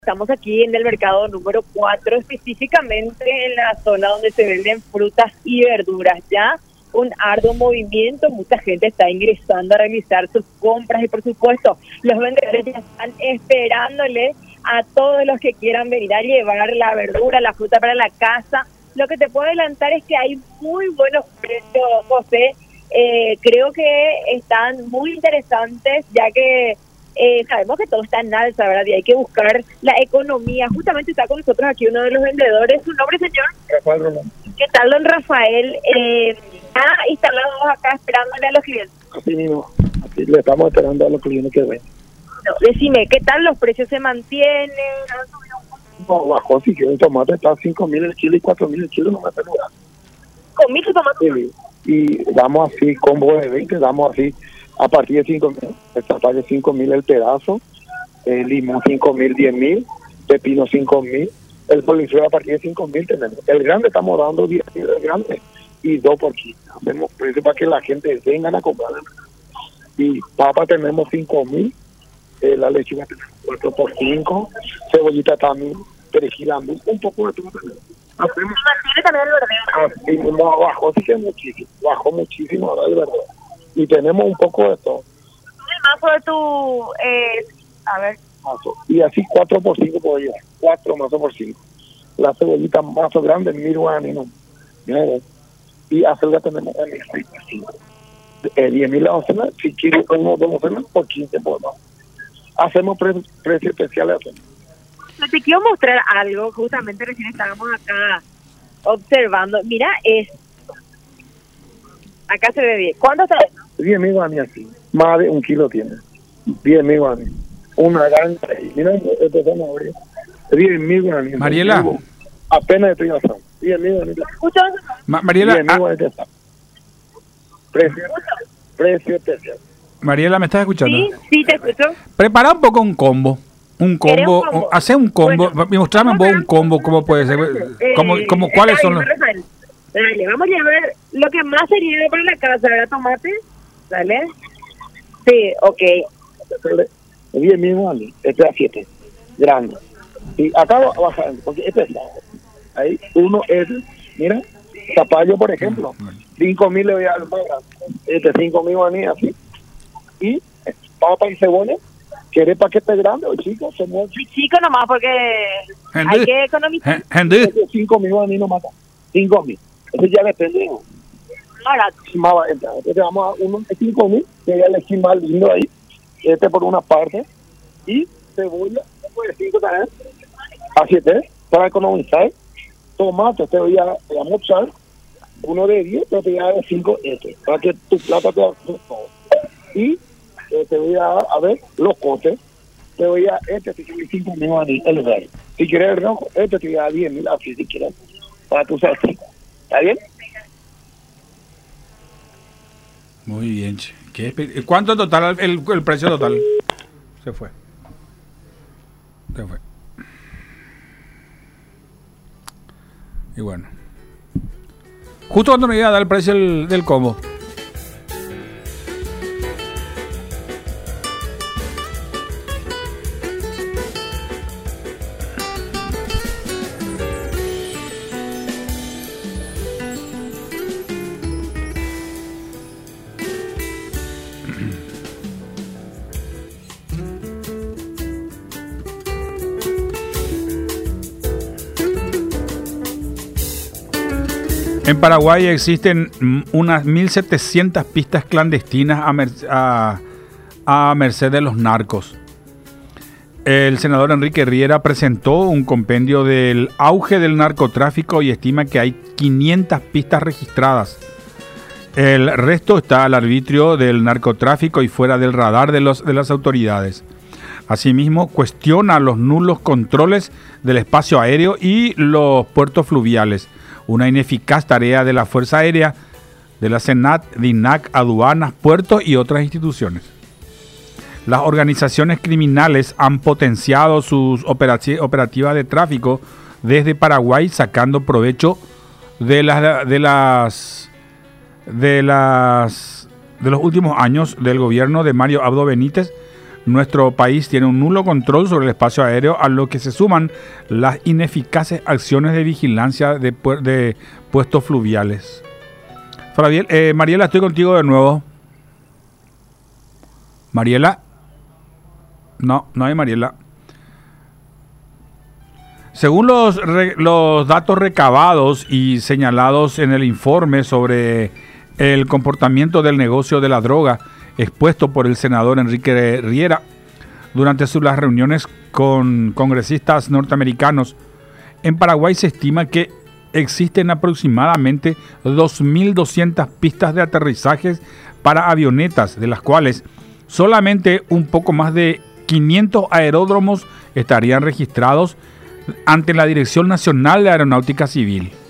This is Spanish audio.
Estamos aquí en el mercado número 4, específicamente en la zona donde se venden frutas y verduras. Ya un arduo movimiento, mucha gente está ingresando a realizar sus compras y por supuesto los vendedores ya están esperándole a todos los que quieran venir a llevar la verdura, la fruta para la casa. Lo que te puedo adelantar es que hay muy buenos precios, José. Creo que están muy interesantes, ya que sabemos que todo está en alza, ¿verdad? Y hay que buscar la economía. Justamente está con nosotros aquí uno de los vendedores. ¿Su nombre, señor? Rafael Román. ¿Qué tal, don Rafael? ¿Está instalados acá esperándole a los clientes? Así mismo, así le estamos esperando a los clientes que ven. No, decime, ¿qué tal los precios? ¿Se mantienen? ¿Han subido un poco? No, bajó, si el tomate está a 5.000 el kilo y 4.000 el kilo, no me hace lugar. ¿Con mil tomates? Y damos así, combo de 20, damos así a partir de 5.000. Esta parte de 5.000 el pedazo, limón 5.000, 10.000, pepino 5.000, el polinzuelo a partir de 5.000 tenemos. El grande estamos dando 10.000 el grande y 2 por kilo. Hacemos precio para que la gente venga a comprar. Y papa tenemos 5.000, la lechuga tenemos 4 por 5, cebollita también, perejil un poco de todo tenemos. Hacemos ¿Mantiene también el verdeo? no, bajó, sí que muchísimo, bajó muchísimo ahora el verdeo. Y tenemos un poco de todo. El mazo de tu... a ver... Mazo. Y así 4 por 5 puedo llevar, 4 mazos por 5. La cebollita mazo grande, 1.000 guaraní, ¿no? Y acelga tenemos 6 por 5. 10.000 la docena, si quieres uno o dos docenas, por 15 por más. Hacemos precios especiales. Te quiero mostrar algo, justamente recién estábamos acá observando. Mira esto. Acá se ve bien. ¿Cuánto está esto? 10.000 guaraní así, más de 1 kilo tiene. 10.000 guaraní. Una gran... Mira, esto son 10.000 guaraní. Mariela. Apenas estoy asando. 10.000 guaraní. ¿Escuchas? Mariela. 10.000 guaraní asado. Precio especial. Mariela, ¿me estás escuchando? Sí, te escucho. Prepara un poco un combo. ¿Querés un combo? Hace un combo. Bueno, Mostrame vos un combo, cómo puede ser. ¿Cuáles son los...? Rafael. Dale, vamos a llevar lo que más sería para la casa, ¿verdad? Tomate. Dale. Sí, ok. 10.000 guaraní. Este es a 7. Grande. Y acá baja, porque este es ahí. Uno es, mira, zapallo, por ejemplo. 5.000 le voy a dar más grande. Este 5.000 guaraní así. Y papa y cebolla. ¿Quieres paquete grande o chico? Se mueve. Chico nomás, porque hay que economizar. 5.000 guaraní no mata. 5.000. Eso ya depende. Ahora, Más va a entrar. Entonces vamos a uno de 5.000, que ya le elegí más lindo ahí. Este por una parte. Y cebolla, de 5 también. A 7, para economizar. Tomate, te voy a mochar. Uno de 10, pero te voy a dar de 5 este. Para que tu plata te haga todo. Y te voy a dar, a ver, los cotes. Te voy a, este te voy a 5.000 guaraní, el verde. Si quieres el rojo, este te voy a dar 10.000, así si quieres. Para tu salsita. ¿Está bien? Muy bien, che. ¿Cuánto total el precio total? Se fue. Y bueno. Justo cuando me iba a dar el precio del combo. En Paraguay existen unas 1.700 pistas clandestinas a merced de los narcos. El senador Enrique Riera presentó un compendio del auge del narcotráfico y estima que hay 500 pistas registradas. El resto está al arbitrio del narcotráfico y fuera del radar de las autoridades. Asimismo, cuestiona los nulos controles del espacio aéreo y los puertos fluviales. Una ineficaz tarea de la Fuerza Aérea, de la SENAT, DINAC, aduanas, puertos y otras instituciones. Las organizaciones criminales han potenciado sus operativas de tráfico desde Paraguay, sacando provecho de los últimos años del gobierno de Mario Abdo Benítez, nuestro país tiene un nulo control sobre el espacio aéreo, a lo que se suman las ineficaces acciones de vigilancia de puestos fluviales. Mariela, estoy contigo de nuevo. Mariela. No hay Mariela. Según los datos recabados y señalados en el informe sobre el comportamiento del negocio de la droga expuesto por el senador Enrique Riera durante las reuniones con congresistas norteamericanos, en Paraguay se estima que existen aproximadamente 2.200 pistas de aterrizajes para avionetas, de las cuales solamente un poco más de 500 aeródromos estarían registrados ante la Dirección Nacional de Aeronáutica Civil.